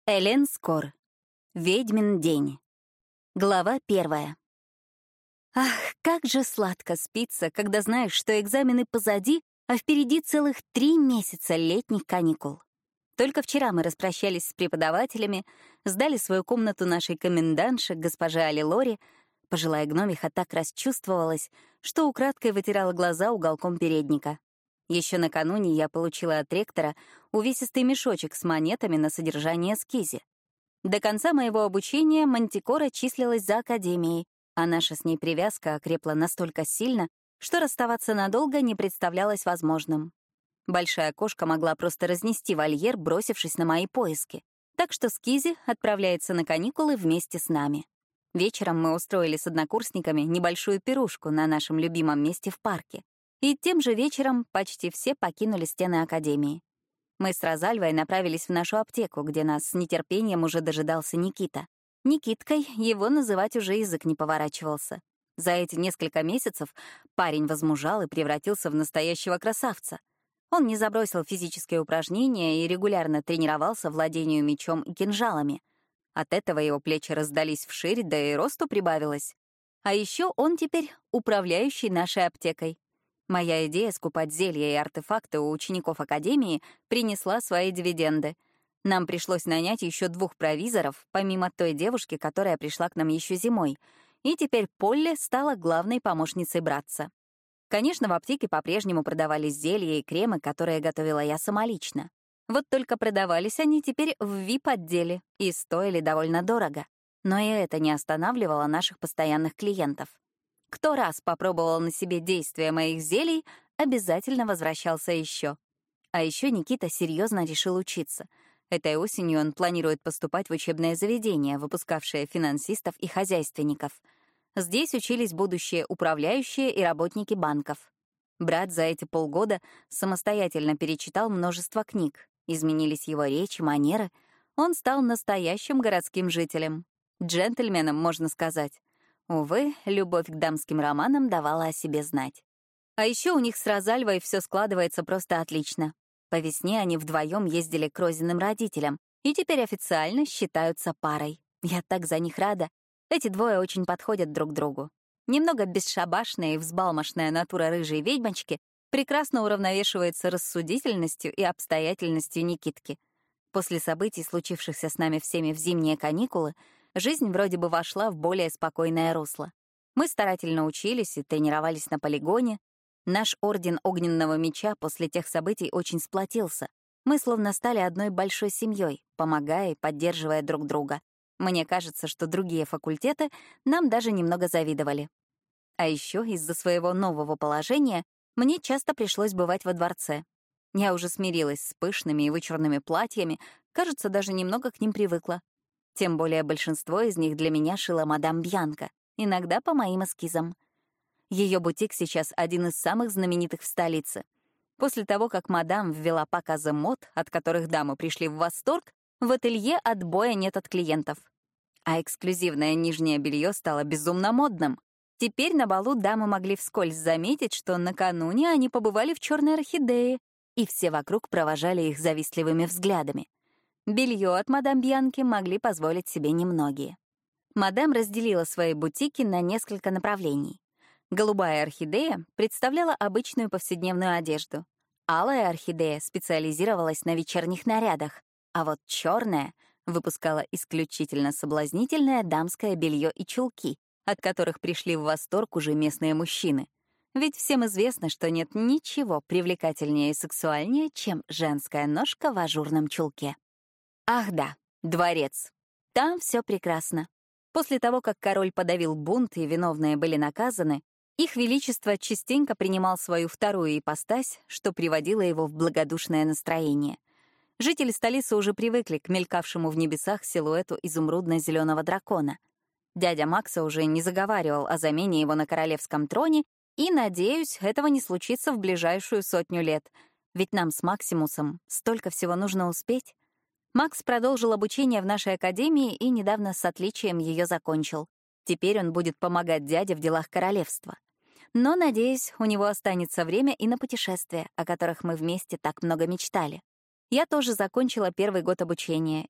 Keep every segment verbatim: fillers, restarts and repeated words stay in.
Элен Скор. Ведьмин день. Глава первая. Ах, как же сладко спится, когда знаешь, что экзамены позади, а впереди целых три месяца летних каникул. Только вчера мы распрощались с преподавателями, сдали свою комнату нашей комендантше, госпоже Али Лори. Пожилая гномиха так расчувствовалась, что украдкой вытирала глаза уголком передника. Еще накануне я получила от ректора увесистый мешочек с монетами на содержание скизи. До конца моего обучения Мантикора числилась за академией, а наша с ней привязка окрепла настолько сильно, что расставаться надолго не представлялось возможным. Большая кошка могла просто разнести вольер, бросившись на мои поиски. Так что скизи отправляется на каникулы вместе с нами. Вечером мы устроили с однокурсниками небольшую пирушку на нашем любимом месте в парке. И тем же вечером почти все покинули стены академии. Мы с Розальвой направились в нашу аптеку, где нас с нетерпением уже дожидался Никита. Никиткой его называть уже язык не поворачивался. За эти несколько месяцев парень возмужал и превратился в настоящего красавца. Он не забросил физические упражнения и регулярно тренировался владению мечом и кинжалами. От этого его плечи раздались вширь, да и росту прибавилось. А еще он теперь управляющий нашей аптекой. Моя идея скупать зелья и артефакты у учеников Академии принесла свои дивиденды. Нам пришлось нанять еще двух провизоров, помимо той девушки, которая пришла к нам еще зимой. И теперь Полли стала главной помощницей братца. Конечно, в аптеке по-прежнему продавались зелья и кремы, которые готовила я самолично. Вот только продавались они теперь в ви ай пи-отделе и стоили довольно дорого. Но и это не останавливало наших постоянных клиентов. Кто раз попробовал на себе действие моих зелий, обязательно возвращался еще. А еще Никита серьезно решил учиться. Этой осенью он планирует поступать в учебное заведение, выпускавшее финансистов и хозяйственников. Здесь учились будущие управляющие и работники банков. Брат за эти полгода самостоятельно перечитал множество книг. Изменились его речь и манеры. Он стал настоящим городским жителем. Джентльменом, можно сказать. Увы, любовь к дамским романам давала о себе знать. А еще у них с Розальвой все складывается просто отлично. По весне они вдвоем ездили к Розиным родителям и теперь официально считаются парой. Я так за них рада. Эти двое очень подходят друг другу. Немного бесшабашная и взбалмошная натура рыжей ведьмочки прекрасно уравновешивается рассудительностью и обстоятельностью Никитки. После событий, случившихся с нами всеми в зимние каникулы, жизнь вроде бы вошла в более спокойное русло. Мы старательно учились и тренировались на полигоне. Наш орден огненного меча после тех событий очень сплотился. Мы словно стали одной большой семьей, помогая и поддерживая друг друга. Мне кажется, что другие факультеты нам даже немного завидовали. А еще из-за своего нового положения мне часто пришлось бывать во дворце. Я уже смирилась с пышными и вычурными платьями, кажется, даже немного к ним привыкла. Тем более большинство из них для меня шила мадам Бьянка, иногда по моим эскизам. Ее бутик сейчас один из самых знаменитых в столице. После того, как мадам ввела показы мод, от которых дамы пришли в восторг, в ателье отбоя нет от клиентов. А эксклюзивное нижнее белье стало безумно модным. Теперь на балу дамы могли вскользь заметить, что накануне они побывали в черной орхидее, и все вокруг провожали их завистливыми взглядами. Белье от мадам Бьянки могли позволить себе немногие. Мадам разделила свои бутики на несколько направлений. Голубая орхидея представляла обычную повседневную одежду. Алая орхидея специализировалась на вечерних нарядах, а вот черная выпускала исключительно соблазнительное дамское белье и чулки, от которых пришли в восторг уже местные мужчины. Ведь всем известно, что нет ничего привлекательнее и сексуальнее, чем женская ножка в ажурном чулке. Ах да, дворец. Там все прекрасно. После того, как король подавил бунт и виновные были наказаны, их величество частенько принимал свою вторую ипостась, что приводило его в благодушное настроение. Жители столицы уже привыкли к мелькавшему в небесах силуэту изумрудно-зеленого дракона. Дядя Макса уже не заговаривал о замене его на королевском троне, и, надеюсь, этого не случится в ближайшую сотню лет, ведь нам с Максимусом столько всего нужно успеть. Макс продолжил обучение в нашей академии и недавно с отличием ее закончил. Теперь он будет помогать дяде в делах королевства. Но, надеюсь, у него останется время и на путешествия, о которых мы вместе так много мечтали. Я тоже закончила первый год обучения и,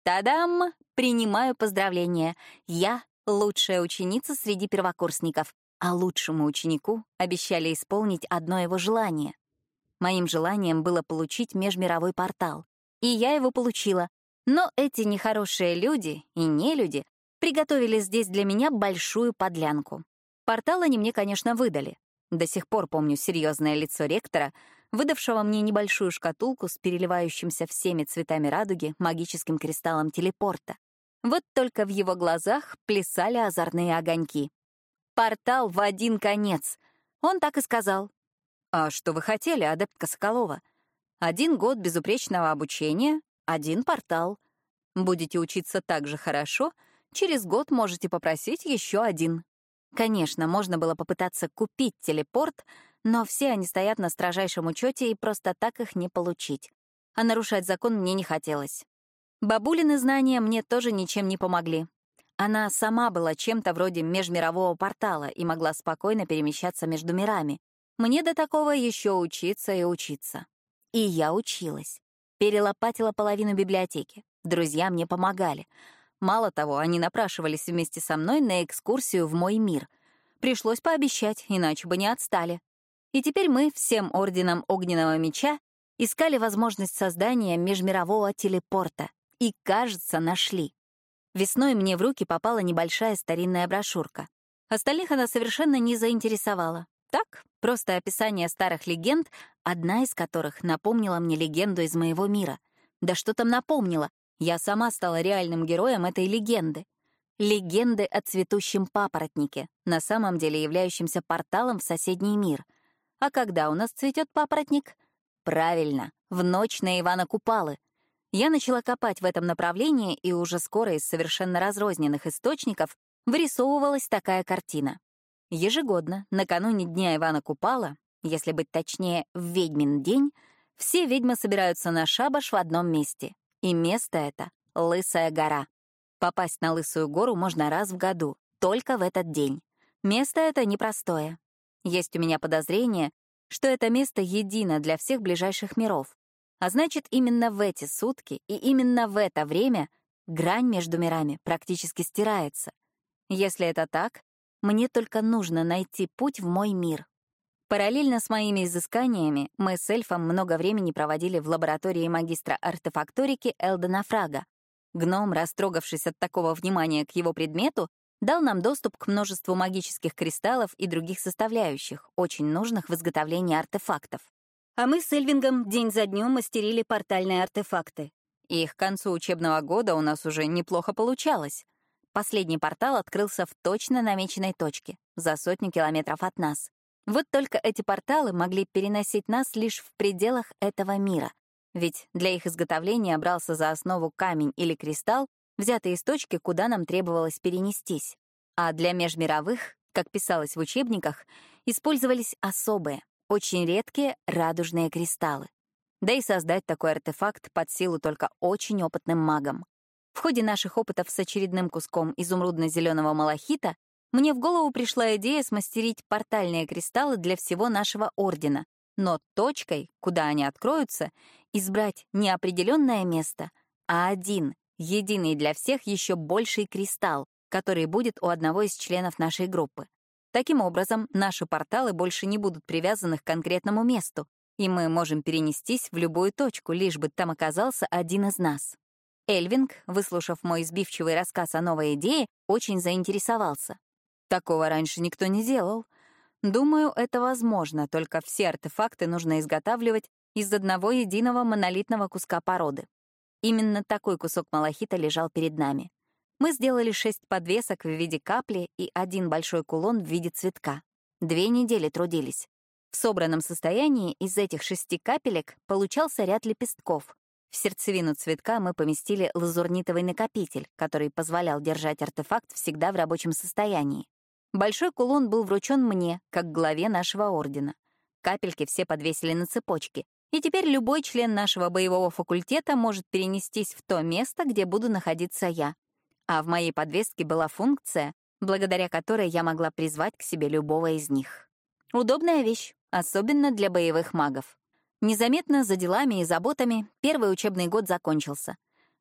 Та-дам! Принимаю поздравления. Я — лучшая ученица среди первокурсников, а лучшему ученику обещали исполнить одно его желание. Моим желанием было получить межмировой портал, и я его получила. Но эти нехорошие люди и нелюди приготовили здесь для меня большую подлянку. Портал они мне, конечно, выдали. До сих пор помню серьезное лицо ректора, выдавшего мне небольшую шкатулку с переливающимся всеми цветами радуги магическим кристаллом телепорта. Вот только в его глазах плясали озорные огоньки. «Портал в один конец!» Он так и сказал. «А что вы хотели, адептка Соколова? Один год безупречного обучения, один портал. Будете учиться так же хорошо, через год можете попросить еще один». Конечно, можно было попытаться купить телепорт, но все они стоят на строжайшем учете, и просто так их не получить. А нарушать закон мне не хотелось. Бабулины знания мне тоже ничем не помогли. Она сама была чем-то вроде межмирового портала и могла спокойно перемещаться между мирами. Мне до такого еще учиться и учиться. И я училась. Перелопатила половину библиотеки. Друзья мне помогали. Мало того, они напрашивались вместе со мной на экскурсию в мой мир. Пришлось пообещать, иначе бы не отстали. И теперь мы всем орденом Огненного Меча искали возможность создания межмирового телепорта. И, кажется, нашли. Весной мне в руки попала небольшая старинная брошюрка. Остальных она совершенно не заинтересовала. Так, просто описание старых легенд, одна из которых напомнила мне легенду из моего мира. Да что там напомнила? Я сама стала реальным героем этой легенды. Легенды о цветущем папоротнике, на самом деле являющемся порталом в соседний мир. А когда у нас цветет папоротник? Правильно, в ночь на Ивана Купалы. Я начала копать в этом направлении, и уже скоро из совершенно разрозненных источников вырисовывалась такая картина. Ежегодно, накануне Дня Ивана Купала, если быть точнее, в Ведьмин день, все ведьмы собираются на шабаш в одном месте. И место это — Лысая гора. Попасть на Лысую гору можно раз в году, только в этот день. Место это непростое. Есть у меня подозрение, что это место едино для всех ближайших миров. А значит, именно в эти сутки и именно в это время грань между мирами практически стирается. Если это так, мне только нужно найти путь в мой мир. Параллельно с моими изысканиями мы с эльфом много времени проводили в лаборатории магистра артефакторики Элдена Фрага. Гном, растрогавшись от такого внимания к его предмету, дал нам доступ к множеству магических кристаллов и других составляющих, очень нужных в изготовлении артефактов. А мы с Эльвингом день за днем мастерили портальные артефакты. И к концу учебного года у нас уже неплохо получалось. Последний портал открылся в точно намеченной точке, за сотню километров от нас. Вот только эти порталы могли переносить нас лишь в пределах этого мира, ведь для их изготовления брался за основу камень или кристалл, взятый из точки, куда нам требовалось перенестись. А для межмировых, как писалось в учебниках, использовались особые, очень редкие радужные кристаллы. Да и создать такой артефакт под силу только очень опытным магам. В ходе наших опытов с очередным куском изумрудно-зеленого малахита мне в голову пришла идея смастерить портальные кристаллы для всего нашего ордена, но точкой, куда они откроются, избрать не определенное место, а один, единый для всех еще больший кристалл, который будет у одного из членов нашей группы. Таким образом, наши порталы больше не будут привязаны к конкретному месту, и мы можем перенестись в любую точку, лишь бы там оказался один из нас. Эльвинг, выслушав мой избивчивый рассказ о новой идее, очень заинтересовался. Такого раньше никто не делал. Думаю, это возможно, только все артефакты нужно изготавливать из одного единого монолитного куска породы. Именно такой кусок малахита лежал перед нами. Мы сделали шесть подвесок в виде капли и один большой кулон в виде цветка. Две недели трудились. В собранном состоянии из этих шести капелек получался ряд лепестков. В сердцевину цветка мы поместили лазурнитовый накопитель, который позволял держать артефакт всегда в рабочем состоянии. Большой кулон был вручен мне, как главе нашего ордена. Капельки все подвесили на цепочке, и теперь любой член нашего боевого факультета может перенестись в то место, где буду находиться я. А в моей подвеске была функция, благодаря которой я могла призвать к себе любого из них. Удобная вещь, особенно для боевых магов. Незаметно за делами и заботами первый учебный год закончился.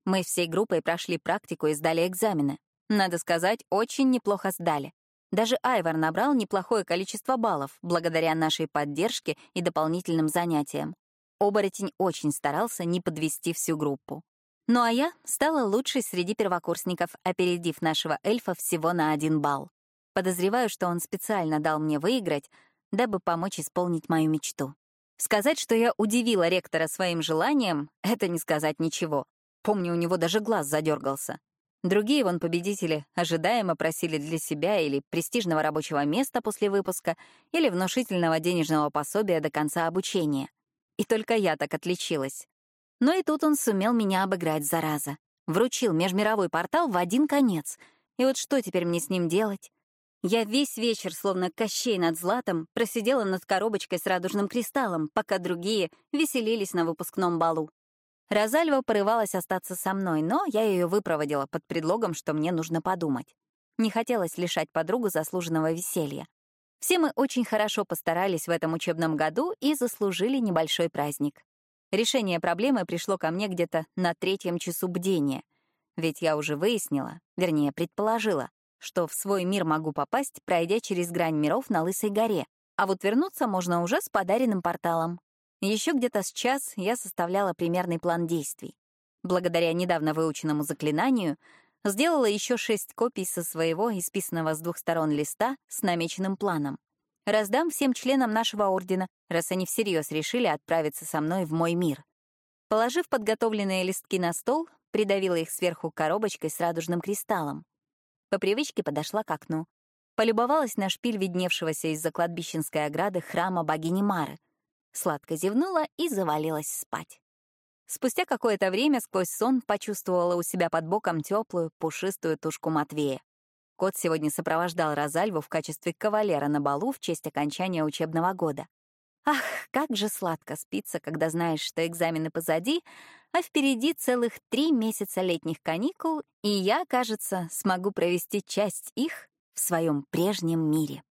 Мы всей группой прошли практику и сдали экзамены. Надо сказать, очень неплохо сдали. Даже Айвар набрал неплохое количество баллов благодаря нашей поддержке и дополнительным занятиям. Оборотень очень старался не подвести всю группу. Ну а я стала лучшей среди первокурсников, опередив нашего эльфа всего на один балл. Подозреваю, что он специально дал мне выиграть, дабы помочь исполнить мою мечту. Сказать, что я удивила ректора своим желанием, это не сказать ничего. Помню, у него даже глаз задергался. Другие вон победители ожидаемо просили для себя или престижного рабочего места после выпуска, или внушительного денежного пособия до конца обучения. И только я так отличилась. Но и тут он сумел меня обыграть, зараза. Вручил межмировой портал в один конец. И вот что теперь мне с ним делать? Я весь вечер, словно Кощей над Златом, просидела над коробочкой с радужным кристаллом, пока другие веселились на выпускном балу. Розальва порывалась остаться со мной, но я ее выпроводила под предлогом, что мне нужно подумать. Не хотелось лишать подругу заслуженного веселья. Все мы очень хорошо постарались в этом учебном году и заслужили небольшой праздник. Решение проблемы пришло ко мне где-то на третьем часу бдения. Ведь я уже выяснила, вернее, предположила, что в свой мир могу попасть, пройдя через грань миров на Лысой горе, а вот вернуться можно уже с подаренным порталом. Еще где-то с час я составляла примерный план действий. Благодаря недавно выученному заклинанию сделала еще шесть копий со своего, исписанного с двух сторон листа, с намеченным планом. Раздам всем членам нашего ордена, раз они всерьез решили отправиться со мной в мой мир. Положив подготовленные листки на стол, придавила их сверху коробочкой с радужным кристаллом. По привычке подошла к окну. Полюбовалась на шпиль видневшегося из-за кладбищенской ограды храма богини Мары. Сладко зевнула и завалилась спать. Спустя какое-то время сквозь сон почувствовала у себя под боком теплую, пушистую тушку Матвея. Кот сегодня сопровождал Розальву в качестве кавалера на балу в честь окончания учебного года. Ах, как же сладко спится, когда знаешь, что экзамены позади, а впереди целых три месяца летних каникул, и я, кажется, смогу провести часть их в своем прежнем мире.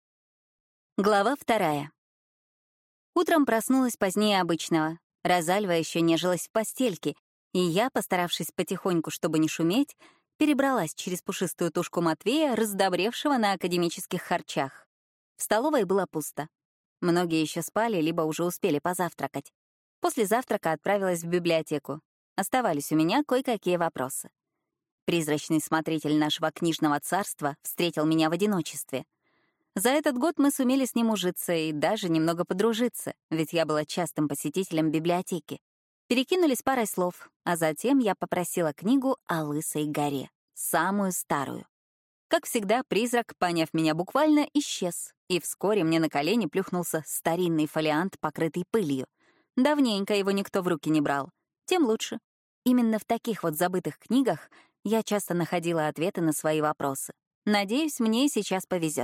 Глава вторая. Утром проснулась позднее обычного. Розальва еще нежилась в постельке, и я, постаравшись потихоньку, чтобы не шуметь, перебралась через пушистую тушку Матвея, раздобревшего на академических харчах. В столовой было пусто. Многие еще спали, либо уже успели позавтракать. После завтрака отправилась в библиотеку. Оставались у меня кое-какие вопросы. Призрачный смотритель нашего книжного царства встретил меня в одиночестве. За этот год мы сумели с ним ужиться и даже немного подружиться, ведь я была частым посетителем библиотеки. Перекинулись парой слов, а затем я попросила книгу о Лысой горе, самую старую. Как всегда, призрак, поняв меня буквально, исчез, и вскоре мне на колени плюхнулся старинный фолиант, покрытый пылью. Давненько его никто в руки не брал. Тем лучше. Именно в таких вот забытых книгах я часто находила ответы на свои вопросы. Надеюсь, мне сейчас повезет.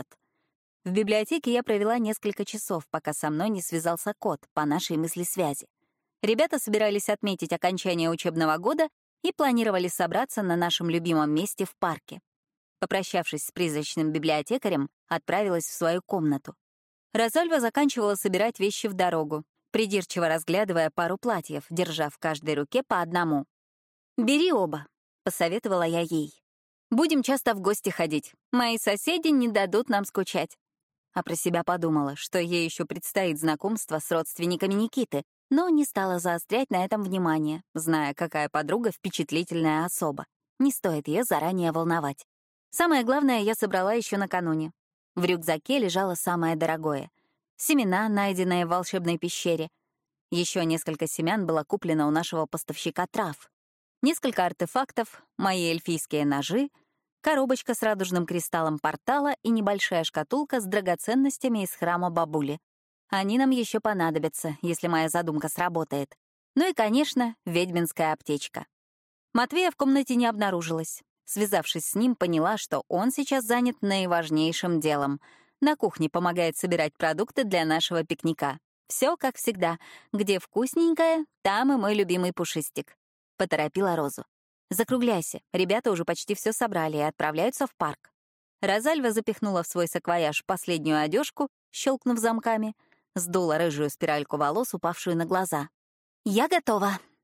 В библиотеке я провела несколько часов, пока со мной не связался кот по нашей мыслесвязи. Ребята собирались отметить окончание учебного года и планировали собраться на нашем любимом месте в парке. Попрощавшись с призрачным библиотекарем, отправилась в свою комнату. Розальва заканчивала собирать вещи в дорогу, придирчиво разглядывая пару платьев, держа в каждой руке по одному. «Бери оба», — посоветовала я ей. «Будем часто в гости ходить. Мои соседи не дадут нам скучать». А про себя подумала, что ей еще предстоит знакомство с родственниками Никиты, но не стала заострять на этом внимание, зная, какая подруга впечатлительная особа. Не стоит ее заранее волновать. Самое главное я собрала еще накануне. В рюкзаке лежало самое дорогое — семена, найденные в волшебной пещере. Еще несколько семян было куплено у нашего поставщика трав. Несколько артефактов, мои эльфийские ножи, коробочка с радужным кристаллом портала и небольшая шкатулка с драгоценностями из храма бабули. Они нам еще понадобятся, если моя задумка сработает. Ну и, конечно, ведьминская аптечка. Матвея в комнате не обнаружилось. Связавшись с ним, поняла, что он сейчас занят наиважнейшим делом. На кухне помогает собирать продукты для нашего пикника. Все как всегда. Где вкусненькое, там и мой любимый пушистик. Поторопила Розу. «Закругляйся, ребята уже почти все собрали и отправляются в парк». Розальва запихнула в свой саквояж последнюю одежку, щелкнув замками, сдула рыжую спиральку волос, упавшую на глаза. «Я готова».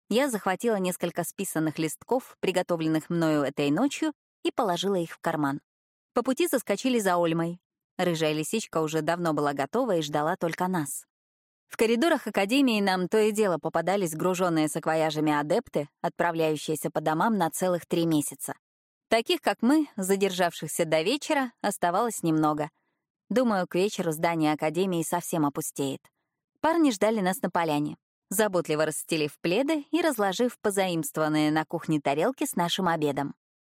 Я захватила несколько списанных листков, приготовленных мною этой ночью, и положила их в карман. По пути заскочили за Ольмой. Рыжая лисичка уже давно была готова и ждала только нас. В коридорах академии нам то и дело попадались груженные саквояжами адепты, отправляющиеся по домам на целых три месяца. Таких, как мы, задержавшихся до вечера, оставалось немного. Думаю, к вечеру здание академии совсем опустеет. Парни ждали нас на поляне, заботливо расстелив пледы и разложив позаимствованные на кухне тарелки с нашим обедом.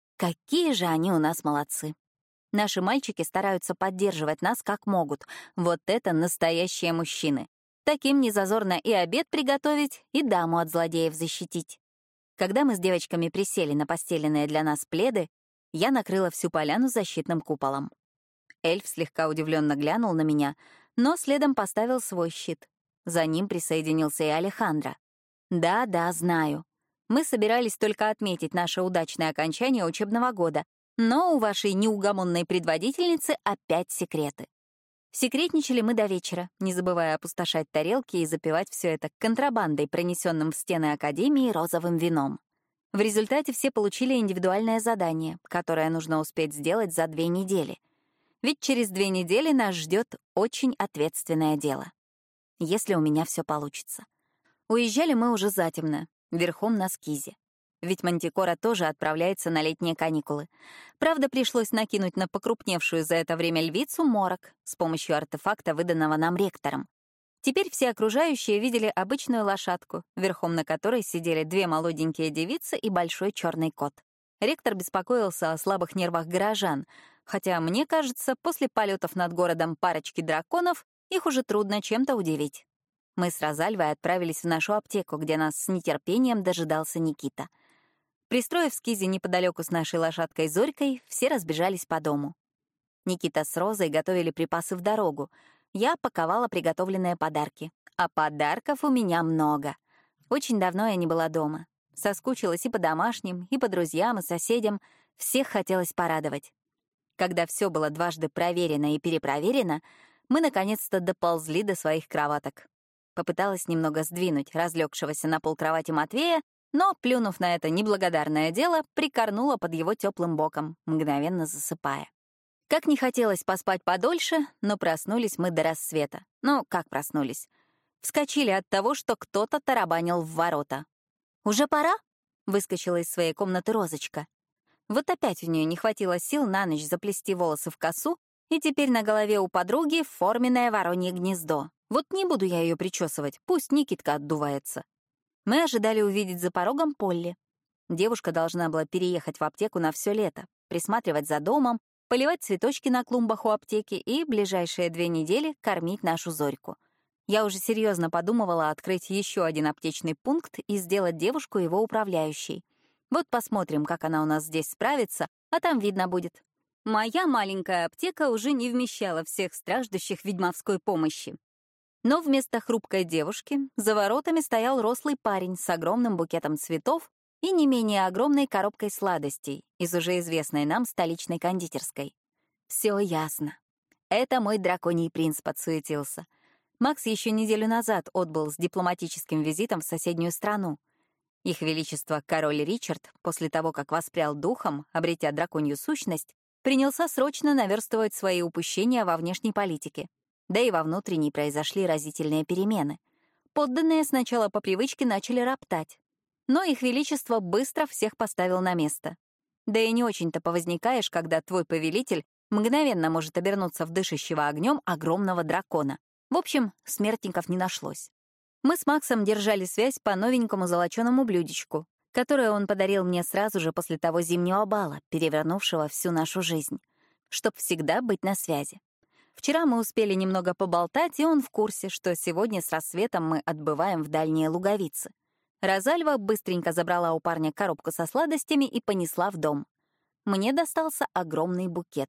Какие же они у нас молодцы! Наши мальчики стараются поддерживать нас как могут. Вот это настоящие мужчины. Таким незазорно и обед приготовить, и даму от злодеев защитить. Когда мы с девочками присели на постеленные для нас пледы, я накрыла всю поляну защитным куполом. Эльф слегка удивленно глянул на меня, но следом поставил свой щит. За ним присоединился и Алехандро. Да-да, знаю. Мы собирались только отметить наше удачное окончание учебного года, но у вашей неугомонной предводительницы опять секреты. Секретничали мы до вечера, не забывая опустошать тарелки и запивать все это контрабандой, пронесенным в стены академии розовым вином. В результате все получили индивидуальное задание, которое нужно успеть сделать за две недели. Ведь через две недели нас ждет очень ответственное дело. Если у меня все получится. Уезжали мы уже затемно, верхом на скизе. Ведь Мантикора тоже отправляется на летние каникулы. Правда, пришлось накинуть на покрупневшую за это время львицу морок с помощью артефакта, выданного нам ректором. Теперь все окружающие видели обычную лошадку, верхом на которой сидели две молоденькие девицы и большой черный кот. Ректор беспокоился о слабых нервах горожан, хотя, мне кажется, после полетов над городом парочки драконов их уже трудно чем-то удивить. Мы с Розальвой отправились в нашу аптеку, где нас с нетерпением дожидался Никита. Пристроив скизи неподалеку с нашей лошадкой Зорькой, все разбежались по дому. Никита с Розой готовили припасы в дорогу. Я паковала приготовленные подарки. А подарков у меня много. Очень давно я не была дома. Соскучилась и по домашним, и по друзьям, и соседям. Всех хотелось порадовать. Когда все было дважды проверено и перепроверено, мы наконец-то доползли до своих кроваток. Попыталась немного сдвинуть разлегшегося на пол кровати Матвея, но, плюнув на это неблагодарное дело, прикорнула под его теплым боком, мгновенно засыпая. Как не хотелось поспать подольше, но проснулись мы до рассвета. Ну, как проснулись? Вскочили от того, что кто-то тарабанил в ворота. «Уже пора?» — выскочила из своей комнаты Розочка. Вот опять у нее не хватило сил на ночь заплести волосы в косу, и теперь на голове у подруги форменное воронье гнездо. Вот не буду я ее причесывать, пусть Никитка отдувается. Мы ожидали увидеть за порогом Полли. Девушка должна была переехать в аптеку на все лето, присматривать за домом, поливать цветочки на клумбах у аптеки и ближайшие две недели кормить нашу Зорьку. Я уже серьезно подумывала открыть еще один аптечный пункт и сделать девушку его управляющей. Вот посмотрим, как она у нас здесь справится, а там видно будет. Моя маленькая аптека уже не вмещала всех страждущих ведьмовской помощи. Но вместо хрупкой девушки за воротами стоял рослый парень с огромным букетом цветов и не менее огромной коробкой сладостей из уже известной нам столичной кондитерской. Все ясно. Это мой драконий принц подсуетился. Макс еще неделю назад отбыл с дипломатическим визитом в соседнюю страну. Их Величество король Ричард, после того, как воспрял духом, обретя драконью сущность, принялся срочно наверстывать свои упущения во внешней политике. Да и во внутренней произошли разительные перемены. Подданные сначала по привычке начали роптать. Но их величество быстро всех поставил на место. Да и не очень-то повозникаешь, когда твой повелитель мгновенно может обернуться в дышащего огнем огромного дракона. В общем, смертников не нашлось. Мы с Максом держали связь по новенькому золоченому блюдечку, которое он подарил мне сразу же после того зимнего бала, перевернувшего всю нашу жизнь, чтоб всегда быть на связи. Вчера мы успели немного поболтать, и он в курсе, что сегодня с рассветом мы отбываем в дальние Луговицы. Розальва быстренько забрала у парня коробку со сладостями и понесла в дом. Мне достался огромный букет.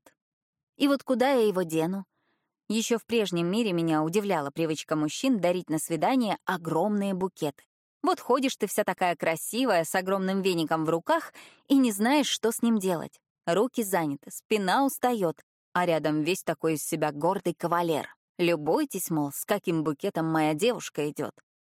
И вот куда я его дену? Еще в прежнем мире меня удивляла привычка мужчин дарить на свидание огромные букеты. Вот ходишь ты вся такая красивая, с огромным веником в руках, и не знаешь, что с ним делать. Руки заняты, спина устает, а рядом весь такой из себя гордый кавалер. Любуйтесь, мол, с каким букетом моя девушка идет.